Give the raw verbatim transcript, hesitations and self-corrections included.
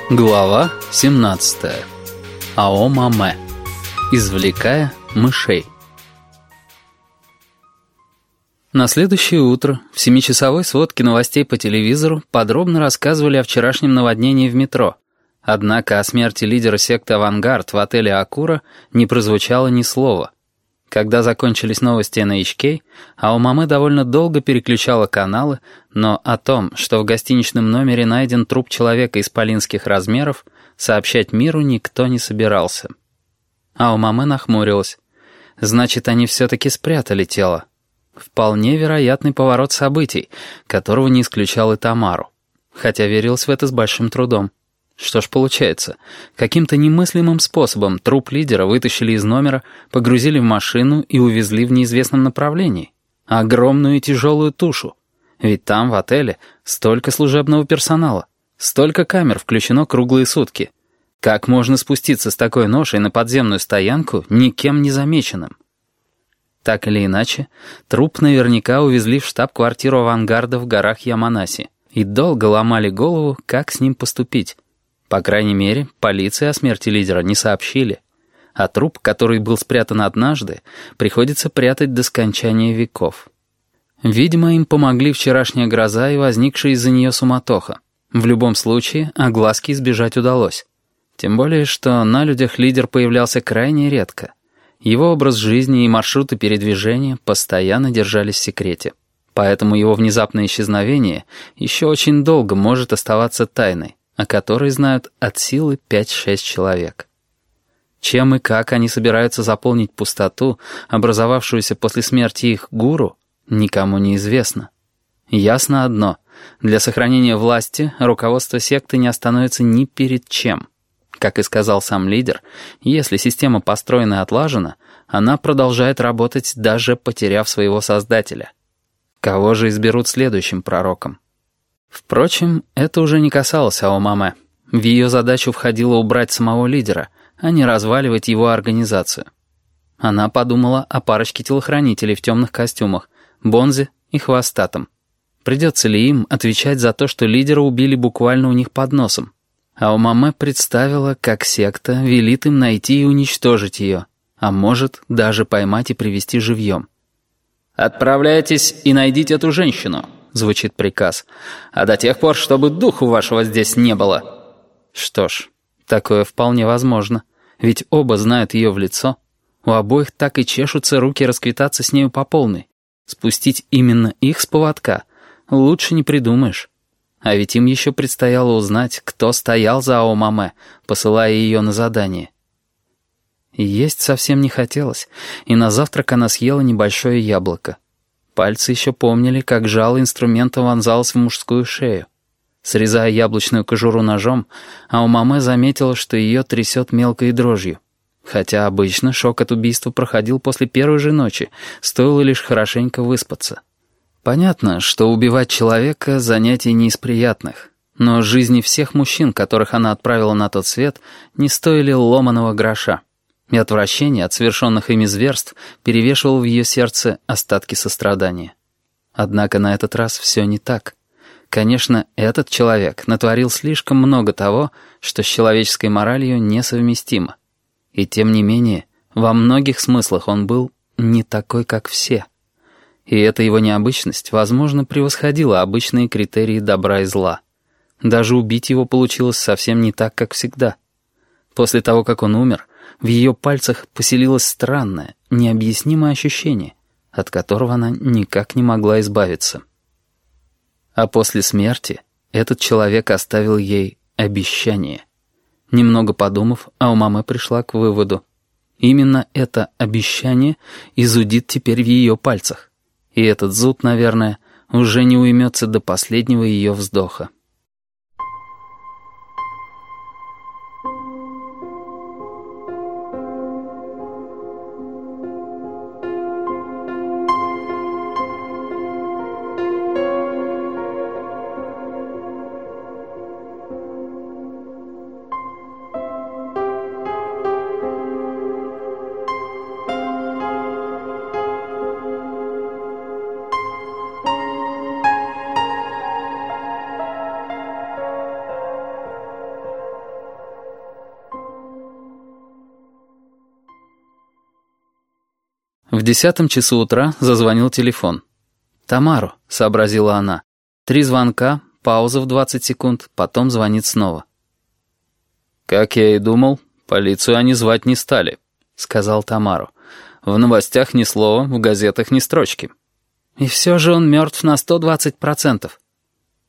Глава семнадцатая. Ао Маме. Извлекая мышей. На следующее утро в семичасовой сводке новостей по телевизору подробно рассказывали о вчерашнем наводнении в метро. Однако о смерти лидера секты «Авангард» в отеле «Акура» не прозвучало ни слова. Когда закончились новости эн эйч кей, Ао Маме довольно долго переключала каналы, но о том, что в гостиничном номере найден труп человека исполинских размеров, сообщать миру никто не собирался. Ао Маме нахмурилась. Значит, они все-таки спрятали тело. Вполне вероятный поворот событий, которого не исключал и Тамару. Хотя верилось в это с большим трудом. Что ж получается, каким-то немыслимым способом труп лидера вытащили из номера, погрузили в машину и увезли в неизвестном направлении. Огромную и тяжелую тушу. Ведь там, в отеле, столько служебного персонала, столько камер включено круглые сутки. Как можно спуститься с такой ношей на подземную стоянку никем не замеченным? Так или иначе, труп наверняка увезли в штаб-квартиру «Авангарда» в горах Яманаси и долго ломали голову, как с ним поступить. По крайней мере, полиции о смерти лидера не сообщили, а труп, который был спрятан однажды, приходится прятать до скончания веков. Видимо, им помогли вчерашняя гроза и возникшая из-за нее суматоха. В любом случае, огласки избежать удалось. Тем более, что на людях лидер появлялся крайне редко. Его образ жизни и маршруты передвижения постоянно держались в секрете. Поэтому его внезапное исчезновение еще очень долго может оставаться тайной, о которой знают от силы пять-шесть человек. Чем и как они собираются заполнить пустоту, образовавшуюся после смерти их гуру, никому не известно. Ясно одно: для сохранения власти руководство секты не остановится ни перед чем. Как и сказал сам лидер, если система построена и отлажена, она продолжает работать, даже потеряв своего создателя. Кого же изберут следующим пророком? Впрочем, это уже не касалось Ао Маме. В ее задачу входило убрать самого лидера, а не разваливать его организацию. Она подумала о парочке телохранителей в темных костюмах, Бонзе и Хвостатом. Придется ли им отвечать за то, что лидера убили буквально у них под носом? Ао Маме представила, как секта велит им найти и уничтожить ее, а может, даже поймать и привести живьем. «Отправляйтесь и найдите эту женщину», — звучит приказ. «А до тех пор, чтобы духу вашего здесь не было». Что ж, такое вполне возможно. Ведь оба знают ее в лицо. У обоих так и чешутся руки расквитаться с нею по полной. Спустить именно их с поводка лучше не придумаешь. А ведь им еще предстояло узнать, кто стоял за Ао Маме, посылая ее на задание. Есть совсем не хотелось, и на завтрак она съела небольшое яблоко. Пальцы еще помнили, как жало инструмента вонзалось в мужскую шею. Срезая яблочную кожуру ножом, Ао Маме заметила, что ее трясет мелкой дрожью. Хотя обычно шок от убийства проходил после первой же ночи, стоило лишь хорошенько выспаться. Понятно, что убивать человека — занятие не из приятных, но жизни всех мужчин, которых она отправила на тот свет, не стоили ломаного гроша. И отвращение от совершенных ими зверств перевешивало в ее сердце остатки сострадания. Однако на этот раз все не так. Конечно, этот человек натворил слишком много того, что с человеческой моралью несовместимо. И тем не менее, во многих смыслах он был не такой, как все. И эта его необычность, возможно, превосходила обычные критерии добра и зла. Даже убить его получилось совсем не так, как всегда. После того, как он умер, в ее пальцах поселилось странное, необъяснимое ощущение, от которого она никак не могла избавиться. А после смерти этот человек оставил ей обещание. Немного подумав, Ао Маме пришла к выводу: именно это обещание изудит теперь в ее пальцах. И этот зуд, наверное, уже не уймется до последнего ее вздоха. десятом часу утра зазвонил телефон. «Тамару», — сообразила она. Три звонка, пауза в двадцать секунд, потом звонит снова. «Как я и думал, полицию они звать не стали», — сказал Тамару. «В новостях ни слова, в газетах ни строчки». «И все же он мертв на сто двадцать процентов».